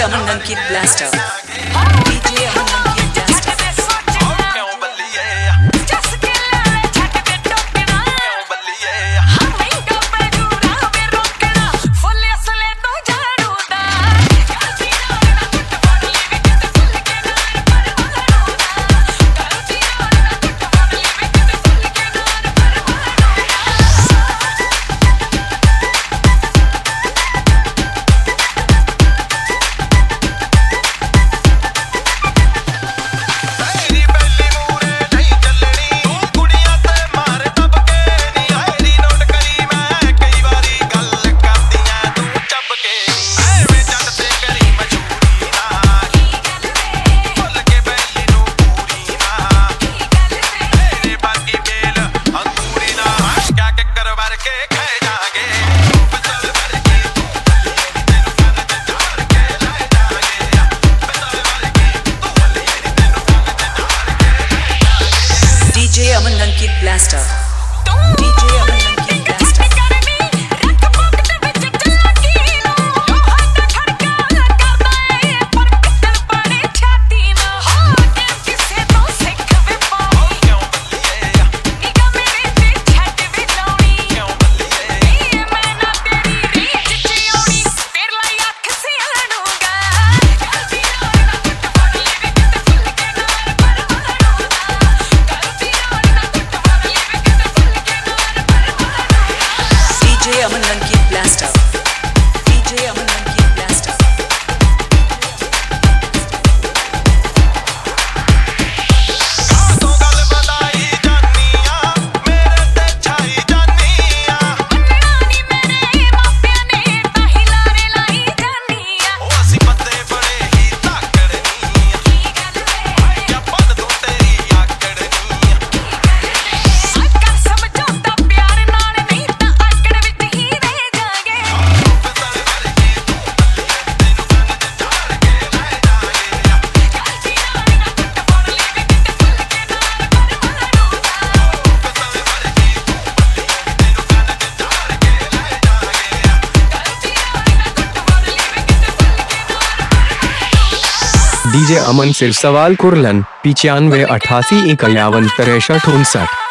अमन की blaster DJ अमन की blaster DJ अमन की ब्लास्टर DJ अमन की ब्लास्टर DJ अमन की ब्लास्टर DJ अमन की ब्लास्टर DJ अमन सिर्फ सवाल कुरलन 95 88 51 63 59।